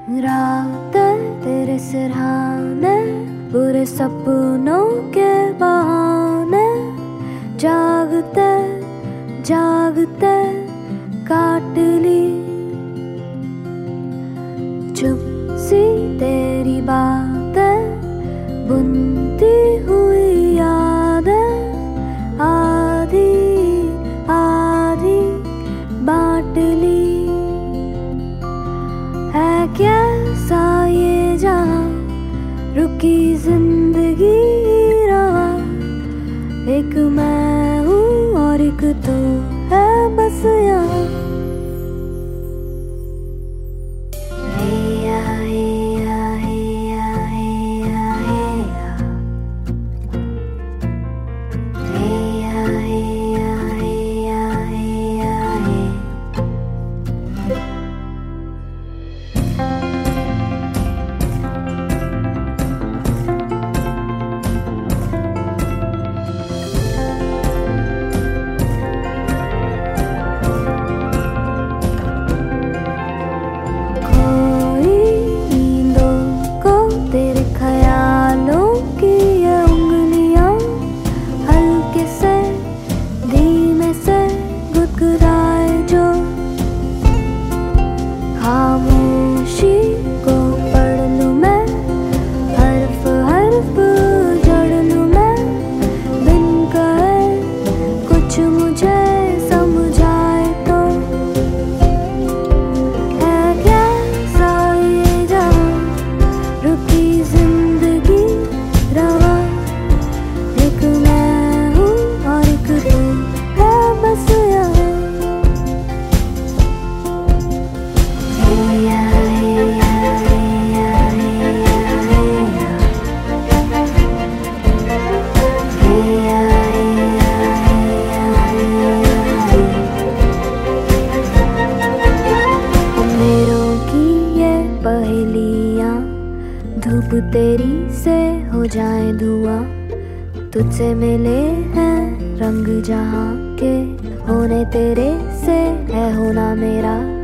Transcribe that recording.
रातें तेरे सिरहाने, बुरे सपनों के बहाने, जागते जागते काट ली। चुप सी तेरी बातें, बुनती हुई यादें, आधी आधी बांट ली। है कैसा ये जहां, रुकी जिंदगी रहा, एक मैं हूँ और एक तू है बस यहाँ। खामोशी को पढ़ लूं मैं, हर्फ हर्फ जड़ लूं मैं, बिन कहे कुछ मुझे समझाए तो। है कैसा ये जहां, रुकी जिंदगी रवा, एक मैं हूँ और एक तू है बस यहाँ। धूप तेरी से हो जाए धुआं, तुझसे मिले हैं रंग जहाँ के, होने तेरे से है होना मेरा।